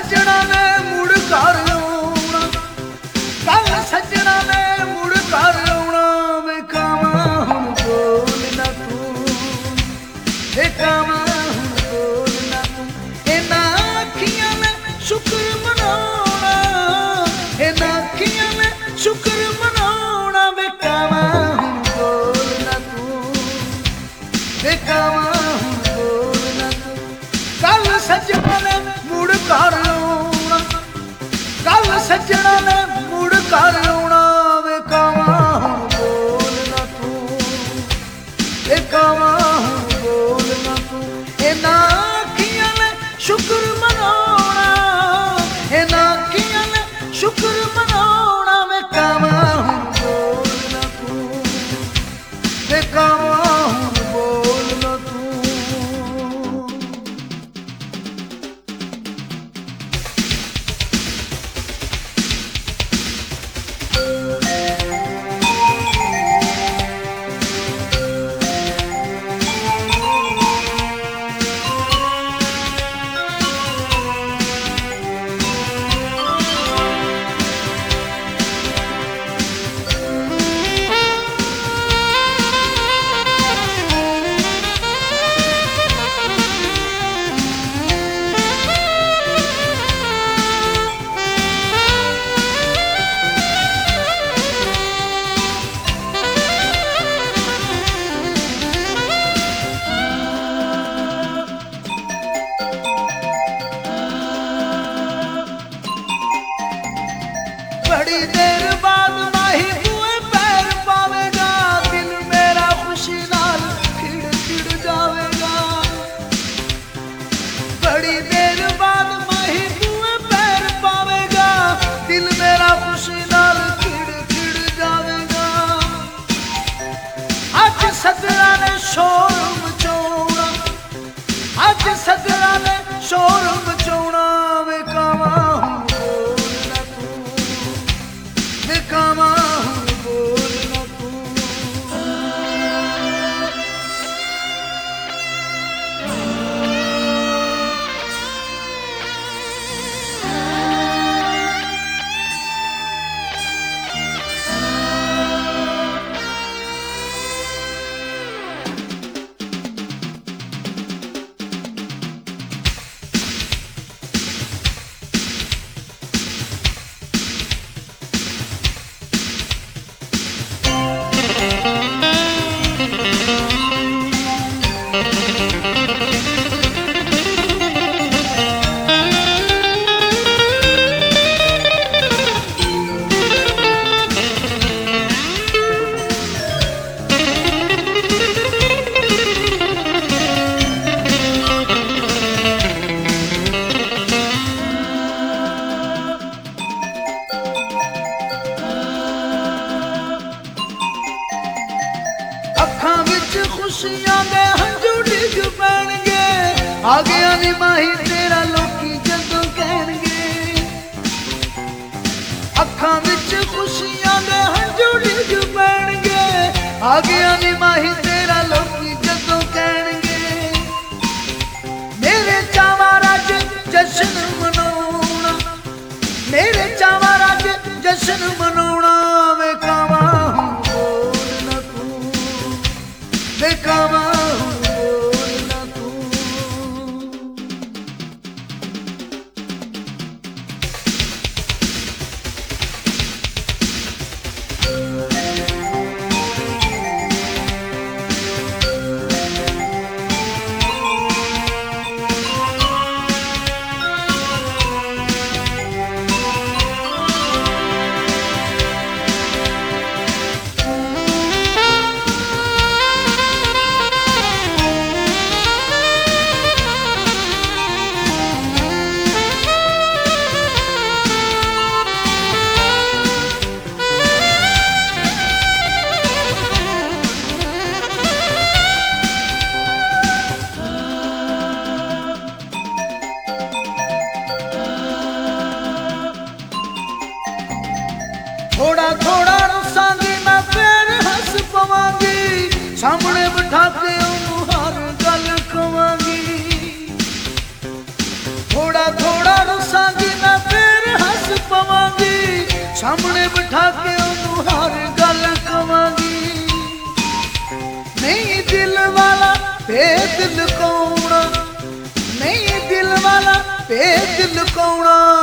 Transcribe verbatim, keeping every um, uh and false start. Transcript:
सजना ने मुड़ घर आउणा, कल सजना ने मुड़ घर आउणा। वे कावां हुण बोल ना तू, वे कावां हुण बोल ना तू। इन्हां अखियां ने शुक्र मनाउणा, इन्हां अखियां ने शुक्र मनाउणा। वे कावां हुण बोल ना तू, वे कावां हुण बोल ना तू। कल सजना ने मुड़ घर आउणा, कल सजना ने मुड़ घर आउणा। वे कावां हुण बोल ना तू, वे कावां हुण बोल ना तू। इन्हां अखियां ने शुक्र मनाउणा, इन्हां अखियां ने शुक्र मनाउणा। वे कावां हुण बोल ना तू, वे कावां हुण बोल ना तू। बड़ी देर बाद माही हुए पैर पावेगा, दिल मेरा खुशी नाल खिड़ खिड़ जावेगा। बड़ी देर बाद माही हुए पैर पावेगा, दिल मेरा खुशी नाल खिड़ खिड़ जावेगा। अज सदरा ने शोर मचाउणा, अज सदरा ने शोर मचाउणा। वे कावां हुण बोल ना तू, वे कावां हुण बोल ना तू। अखां विच खुशियां दे हंझू डिग पैणगे, आ गया नी माही तेरा लोकी जदों कहणगे। अखां विच खुशियां दे हंझू डिग पैणगे, आ गया नी माही तेरा लोकी जदों कहणगे। मेरे चावां रज जश्न मनाउणा, मेरे चावां रज जश्न मनाउणा। वे कावां हुण बोल ना तू, वे कावां हुण बोल ना तू। थोड़ा थोड़ा रुसांगी मैं फिर हंस पवांगी, सामने बिठा के ओनू हर गल कवांगी। थोड़ा थोड़ा रुसांगी ਸਾਹਮਣੇ ਬਿਠਾ ਕੇ ਉਹਨੂੰ ਹਰ ਗੱਲ ਕਵਾਂਗੀ। ਨਹੀਂ ਦਿਲ ਵਾਲਾ ਭੇਦ ਲੁਕਾਉਣਾ, ਨਹੀਂ ਦਿਲ ਵਾਲਾ ਭੇਦ ਲੁਕਾਉਣਾ।